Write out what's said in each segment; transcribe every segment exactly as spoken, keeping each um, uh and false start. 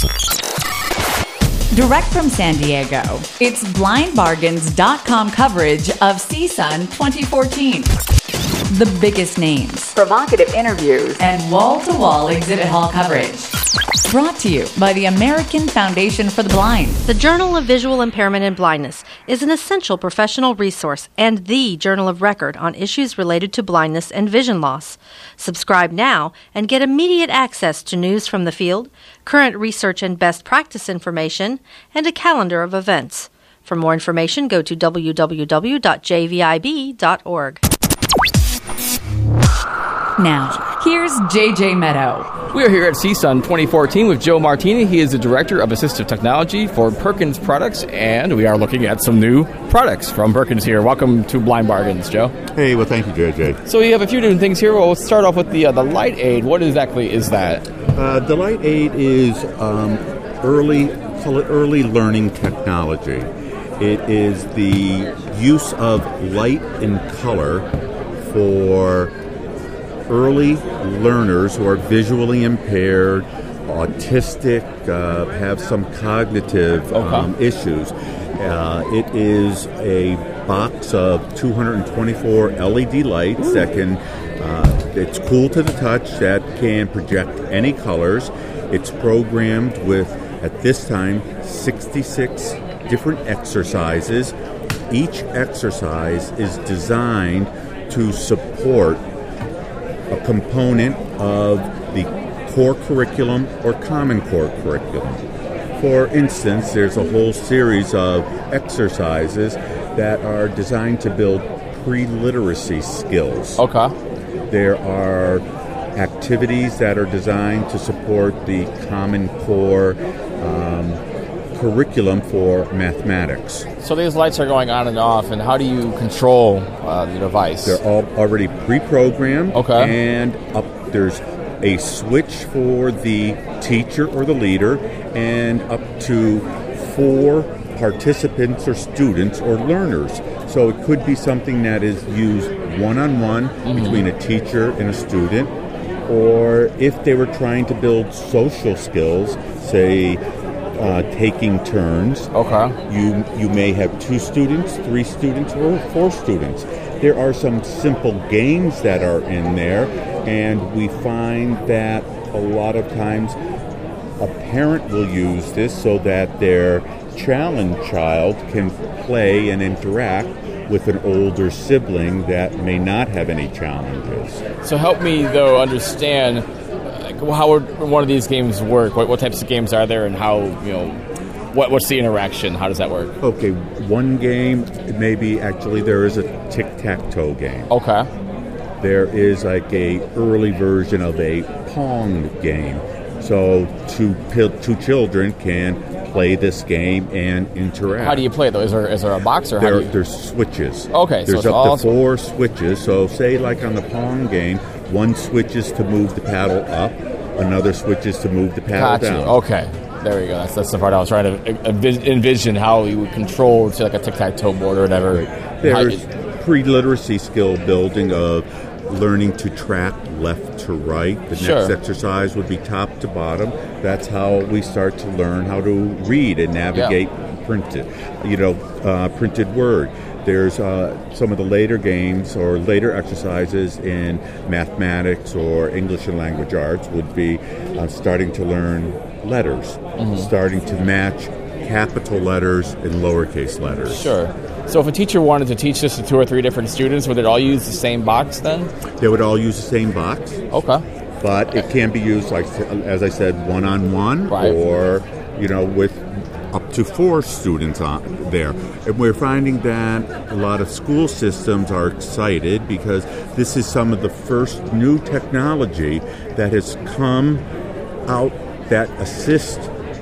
Direct from San Diego, it's blind bargains dot com coverage of C S U N twenty fourteen. The biggest names, provocative interviews, and wall-to-wall exhibit hall coverage. Brought to you by the American Foundation for the Blind. The Journal of Visual Impairment and Blindness is an essential professional resource and the journal of record on issues related to blindness and vision loss. Subscribe now and get immediate access to news from the field, current research and best practice information, and a calendar of events. For more information, go to w w w dot j v i b dot org. Now, here's J J Meadow. We are here at C S U N twenty fourteen with Joe Martini. He is the Director of Assistive Technology for Perkins Products, and we are looking at some new products from Perkins here. Welcome to Blind Bargains, Joe. Hey, well, thank you, J J. So you have a few different things here. Well, we'll start off with the uh, the Light Aid. What exactly is that? Uh, the Light Aid is um, early, call it early learning technology. It is the use of light and color for early learners who are visually impaired, autistic, uh, have some cognitive okay. um, issues. Uh, it is a box of two hundred twenty-four L E D lights Ooh. that can, uh, it's cool to the touch, that can project any colors. It's programmed with, at this time, sixty-six different exercises. Each exercise is designed to support a component of the core curriculum or common core curriculum. For instance, there's a whole series of exercises that are designed to build pre-literacy skills. Okay. There are activities that are designed to support the common core um, curriculum for mathematics. So these lights are going on and off, and how do you control uh, the device? They're all already pre-programmed. Okay. And up there's a switch for the teacher or the leader, and up to four participants or students or learners. So it could be something that is used one-on-one mm-hmm. between a teacher and a student, or if they were trying to build social skills, say uh, taking turns. Okay. You you may have two students, three students, or four students. There are some simple games that are in there, and we find that a lot of times a parent will use this so that their challenged child can play and interact with an older sibling that may not have any challenges. So help me, though, understand like, how would one of these games work? What, what types of games are there, and how, you know, what what's the interaction? How does that work? Okay, one game, maybe actually there is a tic-tac-toe game. Okay. There is like a early version of a Pong game. So two two children can play this game and interact. How do you play though? Is there is there a box or how there, do you... There's switches. Okay, there's so up all... to four switches. So say like on the Pong game, one switch is to move the paddle up, another switch is to move the paddle Got down. You. Okay, there we go. That's that's the part I was trying to envision how you would control, say, like a tic-tac-toe board or whatever. Right. There's you... pre-literacy skill building of learning to track left to right. The sure. next exercise would be top to bottom. That's how we start to learn how to read and navigate yeah. printed, you know, uh, printed word. There's uh, some of the later games or later exercises in mathematics or English and language arts would be uh, starting to learn letters, mm-hmm. starting to match capital letters and lowercase letters. Sure. So if a teacher wanted to teach this to two or three different students, would it all use the same box then? They would all use the same box. Okay. But it can be used, like as I said, one-on-one right. or, you know, with up to four students on there. And we're finding that a lot of school systems are excited because this is some of the first new technology that has come out that assist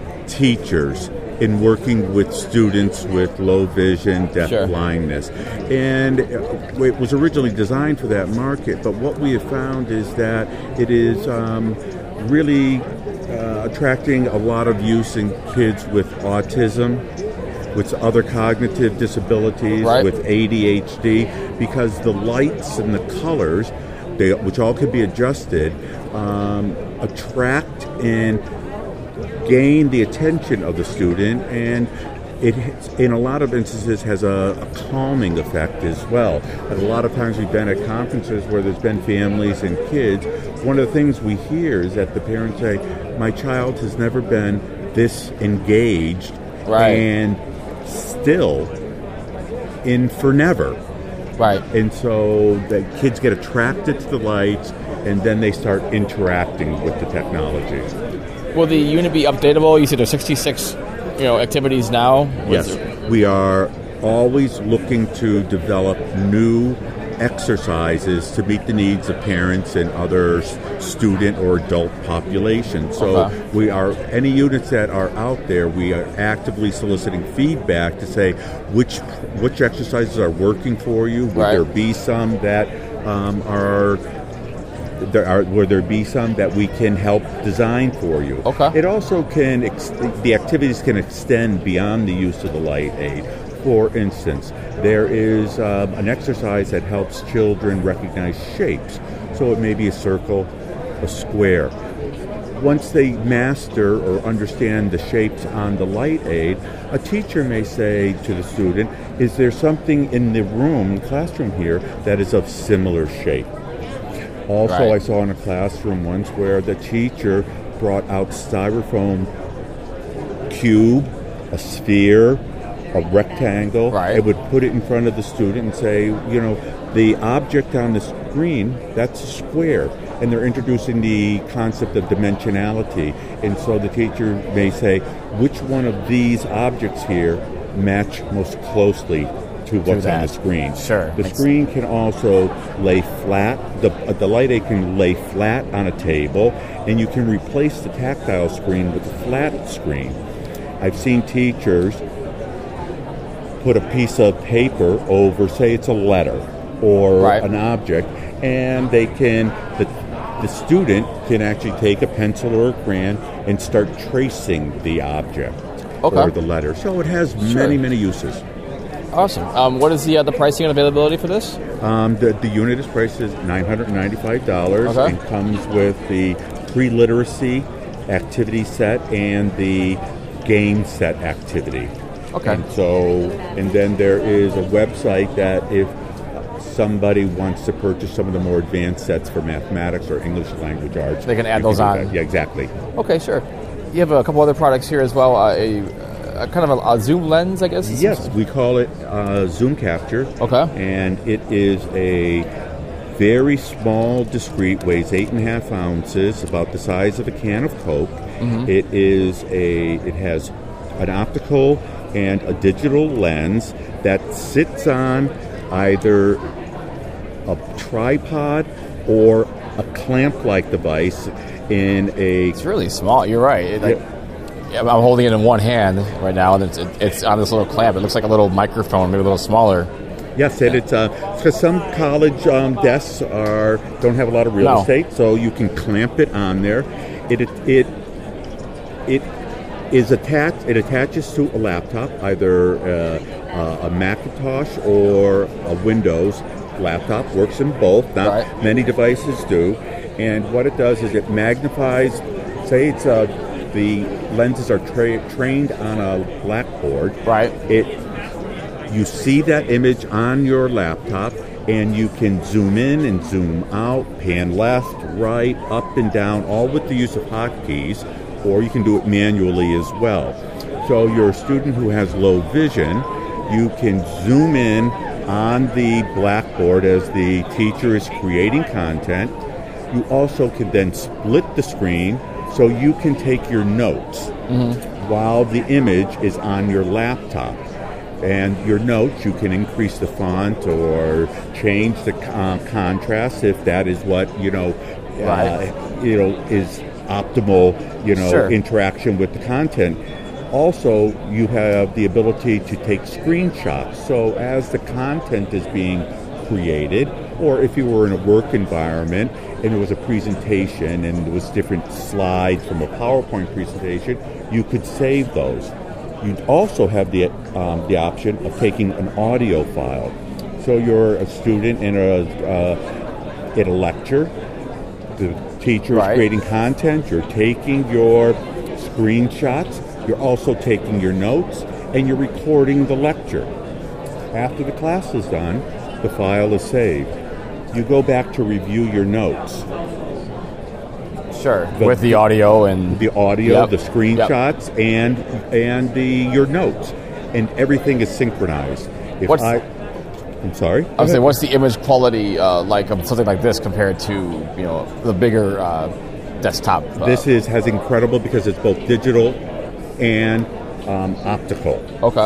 teachers in working with students with low vision, deaf sure. blindness. And it was originally designed for that market, but what we have found is that it is um, really uh, attracting a lot of use in kids with autism, with other cognitive disabilities, right. with A D H D, because the lights and the colors, they, which all could be adjusted, um, attract and gain the attention of the student, and it, in a lot of instances, has a, a calming effect as well. And a lot of times we've been at conferences where there's been families and kids. One of the things we hear is that the parents say, my child has never been this engaged right. and still in for never. Right. And so the kids get attracted to the lights, and then they start interacting with the technology. Will the unit be updatable? You said there's sixty-six you know, activities now? Yes. We are always looking to develop new exercises to meet the needs of parents and other student or adult populations. So okay. we are, any units that are out there, we are actively soliciting feedback to say which which exercises are working for you. Would right. there be some that um, are There are, will there be some that we can help design for you? Okay. It also can, ex- the activities can extend beyond the use of the light aid. For instance, there is um, an exercise that helps children recognize shapes. So it may be a circle, a square. Once they master or understand the shapes on the light aid, a teacher may say to the student, is there something in the room, classroom here, that is of similar shape? Also, right. I saw in a classroom once where the teacher brought out styrofoam cube, a sphere, a rectangle, right. and would put it in front of the student and say, you know, the object on the screen, that's a square. And they're introducing the concept of dimensionality. And so the teacher may say, which one of these objects here match most closely to what's on the screen. Sure. The screen can also lay flat. The, uh, the light aid can lay flat on a table, and you can replace the tactile screen with a flat screen. I've seen teachers put a piece of paper over, say it's a letter or right. an object, and they can, the, the student can actually take a pencil or a crayon and start tracing the object okay. or the letter. So it has sure. many, many uses. Awesome. Um, what is the uh, the pricing and availability for this? Um, the, the unit is priced as nine hundred ninety-five dollars okay. and comes with the pre-literacy activity set and the game set activity. Okay. And so, and then there is a website that if somebody wants to purchase some of the more advanced sets for mathematics or English language arts, they can add those can on. That. Yeah, exactly. Okay, sure. You have a couple other products here as well. Uh, a, a kind of a, a zoom lens, I guess? Yes, we call it uh, Zoom Capture. Okay. And it is a very small, discrete, weighs eight and a half ounces, about the size of a can of Coke. Mm-hmm. It is a, it has an optical and a digital lens that sits on either a tripod or a clamp-like device in a... It's really small, you're right. It, like, yeah. I'm holding it in one hand right now, and it's, it, it's on this little clamp. It looks like a little microphone, maybe a little smaller. Yes, and it's because uh, some college um, desks are don't have a lot of real no. estate, so you can clamp it on there. It it it, it is attached. It attaches to a laptop, either uh, uh, a Macintosh or a Windows laptop. Works in both. Not right. many devices do. And what it does is it magnifies. Say it's uh, the lenses are tra- trained on a blackboard. Right. It. You see that image on your laptop, and you can zoom in and zoom out, pan left, right, up and down, all with the use of hotkeys, or you can do it manually as well. So you're a student who has low vision, you can zoom in on the blackboard as the teacher is creating content. You also can then split the screen so you can take your notes mm-hmm. while the image is on your laptop. And your notes, you can increase the font or change the uh, contrast if that is what, you know, right. uh, you know, is optimal, you know, sure. interaction with the content. Also, you have the ability to take screenshots. So as the content is being created, or if you were in a work environment and there was a presentation and there was different slides from a PowerPoint presentation, you could save those. You also have the um, the option of taking an audio file. So you're a student in a uh, in a lecture. The teacher is right. creating content. You're taking your screenshots, you're also taking your notes, and you're recording the lecture. After the class is done, the file is saved. You go back to review your notes. Sure, The- with the audio and... The audio, Yep. the screenshots, Yep. and and the your notes, and everything is synchronized. If What's- I, I'm sorry. I was saying, what's the image quality uh, like of something like this compared to, you know, the bigger uh, desktop? Uh, This is has incredible because it's both digital and um, optical, Okay.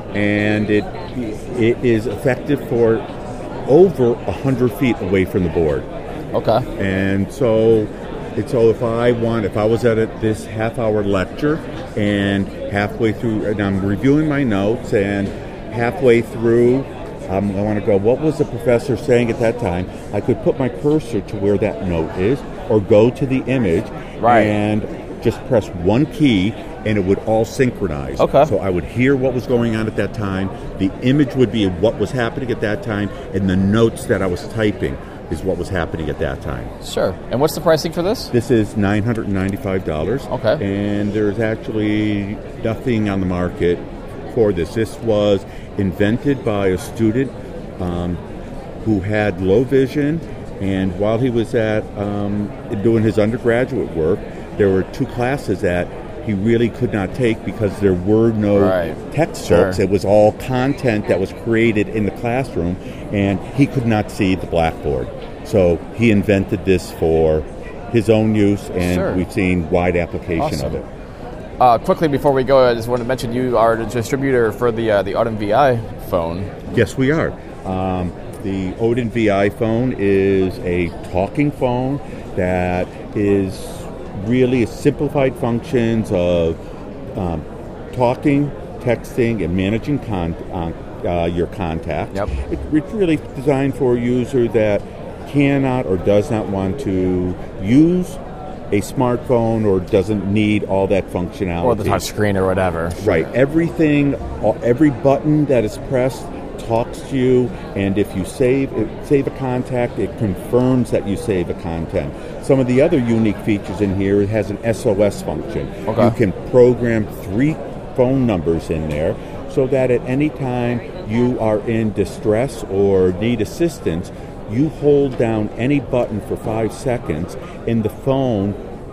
and it it is effective for over a hundred feet away from the board. Okay. And so, and so if I want, if I was at a, this half-hour lecture, and halfway through, and I'm reviewing my notes, and halfway through, um, I want to go, what was the professor saying at that time? I could put my cursor to where that note is, or go to the image, Right. and just press one key, and it would all synchronize. Okay. So I would hear what was going on at that time, the image would be what was happening at that time, and the notes that I was typing is what was happening at that time. Sure. And what's the pricing for this? This is nine hundred ninety-five dollars. Okay. And there's actually nothing on the market for this. This was invented by a student um, who had low vision, and while he was at um, doing his undergraduate work, there were two classes that he really could not take because there were no Right. textbooks. Sure. It was all content that was created in the classroom, and he could not see the blackboard. So he invented this for his own use, and Sure. we've seen wide application Awesome. of it. Uh, quickly, before we go, I just want to mention you are the distributor for the uh, the Audin V I phone. Yes, we are. Um, the Odin V I phone is a talking phone that is really simplified functions of um, talking, texting, and managing con- uh, uh, your contacts. Yep. It, it's really designed for a user that cannot or does not want to use a smartphone or doesn't need all that functionality. Or the touch screen or whatever. Right. Everything, all- every button that is pressed talks to you, and if you save it, save a contact, it confirms that you save a content. Some of the other unique features in here, it has an S O S function. Okay. You can program three phone numbers in there so that at any time you are in distress or need assistance, you hold down any button for five seconds and the phone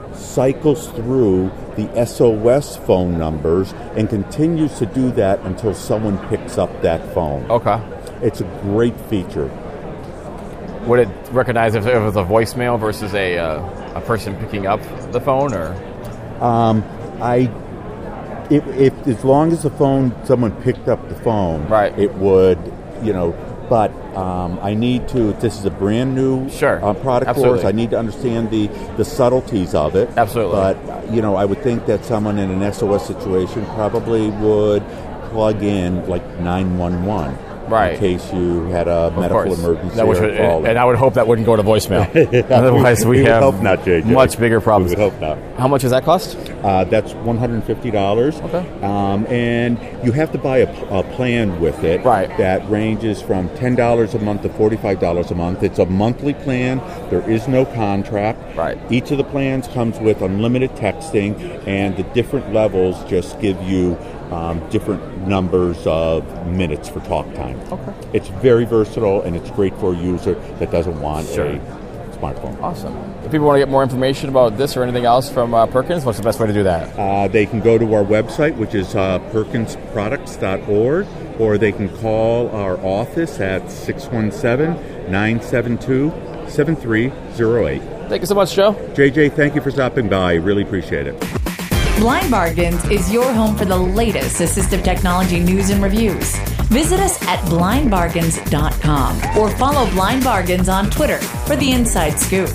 cycles through the S O S phone numbers and continues to do that until someone picks up that phone. Okay. It's a great feature. Would it recognize if it was a voicemail versus a uh, a person picking up the phone, or? I, if, if as long as the phone, someone picked up the phone, Right. it would, you know, but um, I need to, this is a brand new Sure. uh, product Absolutely. for us. I need to understand the, the subtleties of it. Absolutely. But, you know, I would think that someone in an S O S situation probably would plug in like nine one one. Right. In case you had a Of medical course. emergency That would- or falling. and I would hope that wouldn't go to voicemail. Otherwise, we, we would have hope not, J J. much bigger problems. We would hope not. How much does that cost? Uh, that's one hundred fifty dollars. Okay. Um, and you have to buy a, a plan with it. Right. That ranges from ten dollars a month to forty-five dollars a month. It's a monthly plan. There is no contract. Right. Each of the plans comes with unlimited texting, and the different levels just give you um, different numbers of minutes for talk time. Okay. It's very versatile, and it's great for a user that doesn't want Sure. a smartphone. Awesome. If people want to get more information about this or anything else from uh, Perkins, what's the best way to do that? Uh, they can go to our website, which is uh, perkins products dot org, or they can call our office at six one seven, nine seven two, seven three zero eight. Thank you so much, Joe. J J, thank you for stopping by. I really appreciate it. Blind Bargains is your home for the latest assistive technology news and reviews. Visit us at blind bargains dot com or follow Blind Bargains on Twitter for the inside scoop.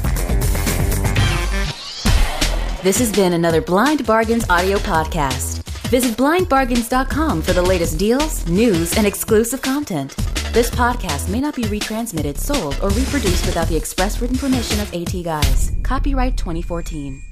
This has been another Blind Bargains audio podcast. Visit blind bargains dot com for the latest deals, news, and exclusive content. This podcast may not be retransmitted, sold, or reproduced without the express written permission of AT Guys. Copyright twenty fourteen.